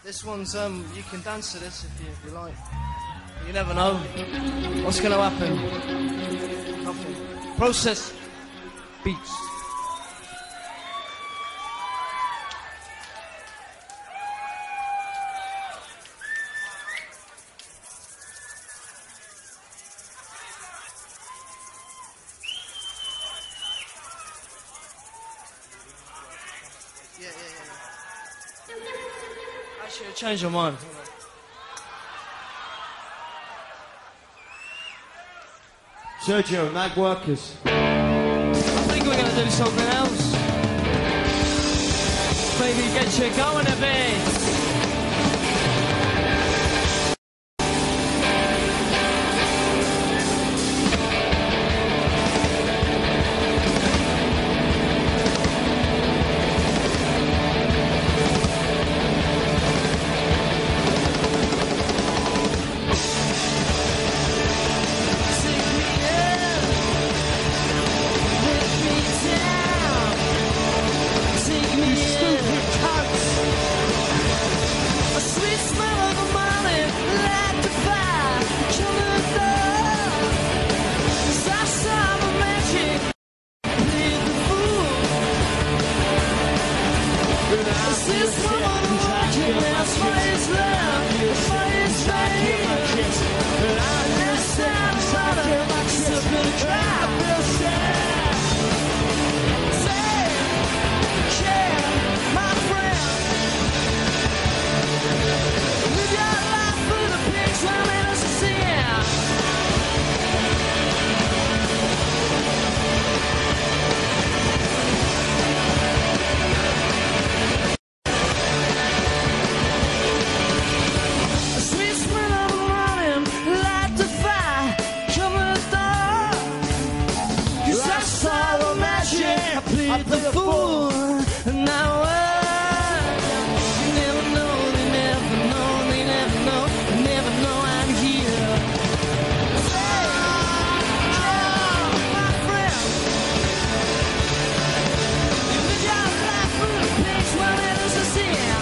This one's, you can dance to this if you like. You never know what's going to happen. Nothing. Process beats. Yeah. Actually, change your mind. Sergio, Night Workers. I think we're going to do something else. Maybe get you going a bit. I played the fool. Now you never know, they never know, they never know, they never know I'm here. Say, my friend, you live your life through the pigs while it is a sin.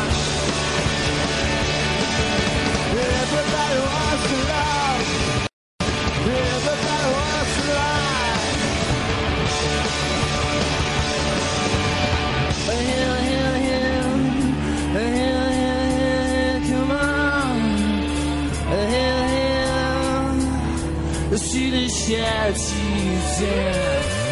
Everybody wants to love. Everybody wants to love. See the shadows,